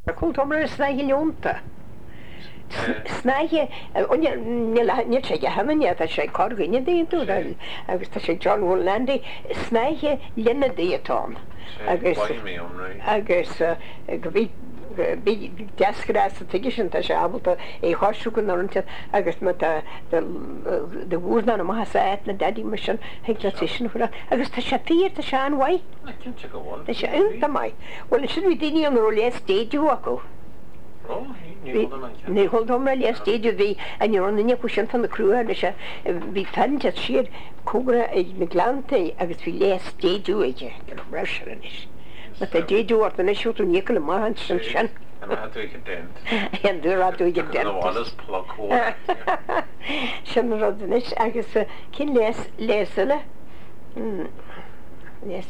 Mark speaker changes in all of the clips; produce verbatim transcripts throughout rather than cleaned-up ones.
Speaker 1: Kultomra snaige leonta. Snaige nie sé hanne a sé corginine déú agus tá sé John Woollandy snaige lenne déatá agus agus go bhí deascrá a tuige sin tá sé ábalta é háú go norinte agus me de bhúrna am has éit na dadí mar sin heag na sin chura agus tá sé tíir a se anhaid Tá sé inta mai. Well sin bhí daine an rólé stéú acu. Ní holdomra le stéidir bhí a neorna chu sin fan na cruúa lei se bhí fante siad cógra ag na glanta agus bhí le stéú aige breis. Na tá déúart na siúta nícha le maithan san sin. An dúráú ige den. Sin rodis agus cin les léile les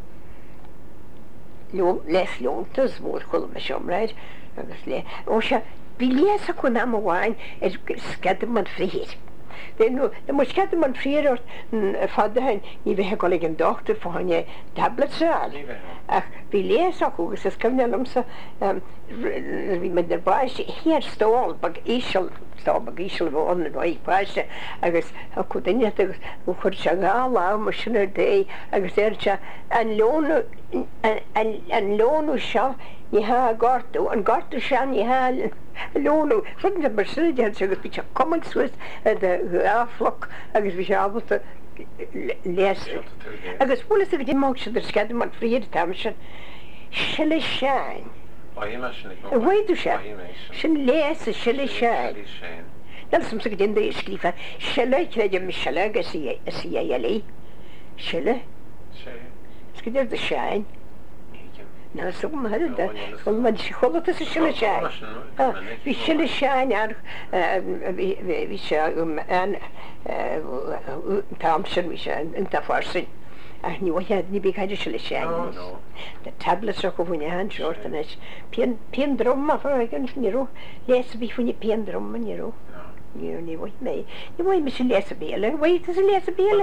Speaker 1: les leontas mór chula me seomráid. agus le ó se bí léasa chun am bháin ar scadam man fríhéad. nu mu scadam man fríart fadahain ní bheitthe go an dochtar fáinne tabletsáil ach bhí léas acugus is cemnelumsa bhí me ar báiste hir stáil bag éisiil tá bag íisiil bhán nó ag báiste agus chu daine agus chuir se gá lá mar sinnar dé agus éirte an leonú an leonú seo ní ha gartú an gartú sean ní ha leonú chun mar siide agus bhí se common Swiss de áfloch agus bhí se ábalta leas agus bhla a bhí má se ar scadam man fríad tam sin se le seáin bhhaidú se sin léas a se le seáin Nel som sa gdin é scrífa sele idir me sele agus a si lí sele skidir de seáin Na so de man si chola a sile seáin hí sile seáin ar hí se an tamsin hí se inta farsin ach ní bhhead ní bí caiidir sile seáin de tablet go bhúine an seirtan pean drom a gan níró les bhí funne pean drom an níró ní ní bhid mé ní bhid me sin les a béle bhid a les a béle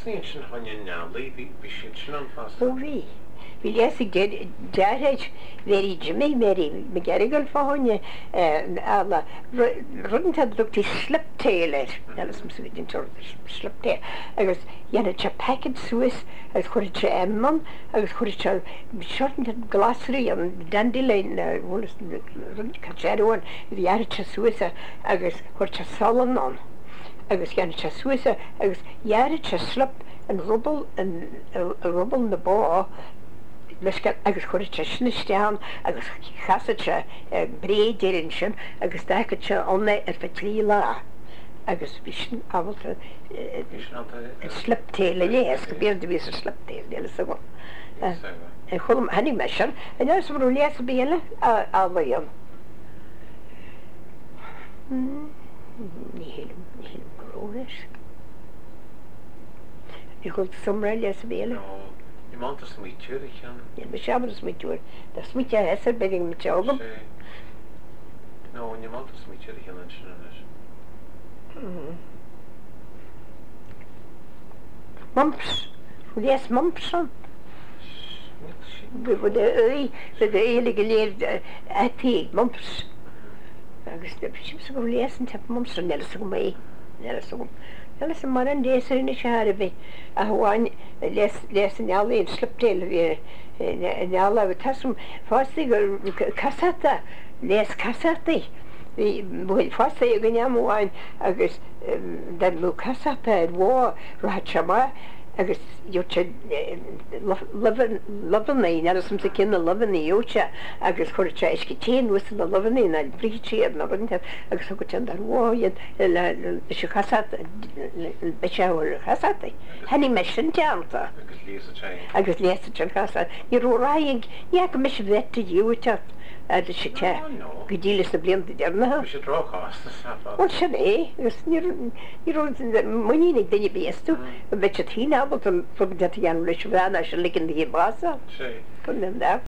Speaker 1: bhí Bhí léasig deid verí Jimmy Mary me gerigal fáinne ala runnta lutí sliptéiler sem sa vidin tor slipté agus dhéanana te packet Swiss agus chuir te emman agus chuir te shortnta glasí an dandilein caéúin dhear te Suisse agus chuir te salan an agus gan te Suisse agus dhear te slip an rubbel an rubbel na bá agus chuir te snisteán agus chasaite brédéirin sin agus dachate anna ar fe trí lá agus bhí sin ábalta sliptéile léas go béir de bhí a sliptéil déile sa go. chum hanig me sin a ne sem rú léas a béle a bhaon. Ní hélum ní hélum goróis. Ní chuil somra léas a béle.
Speaker 2: Je maand is smitje, ik kan.
Speaker 1: Ja, maar samen is smitje. Dat smitje is er, ben ik met jou op.
Speaker 2: Nou, je maand is smitje, ik kan het
Speaker 1: Mumps. Hoe lees mumps dan? Voor de ui, voor de hele geleerd etik, mumps. Agus de precies hoe lezen heb mumps dan net zo mee. Net zo. Wel is maar een deze in de jaren bij. Ah, gewoon les les in alle in slipteel weer. En alle we tasum vastiger cassette. Les cassette. Vi fast say ganyam wine agus dat mu cassette war rachama agus yocha leven leven na some kin the leven yocha agus chorcha iski teen was the leven na brichi na bant agus ko tanda war yet la shikasat bechawer hasate hani meshin tanta agus lesa chankasa you roing yak mish vet yocha at the shita gedilis the blind derna
Speaker 2: we should draw costs
Speaker 1: what should eh you you know the money need the bestu but tina but from that yan rich van I should lick in the basa
Speaker 2: sí
Speaker 1: put them there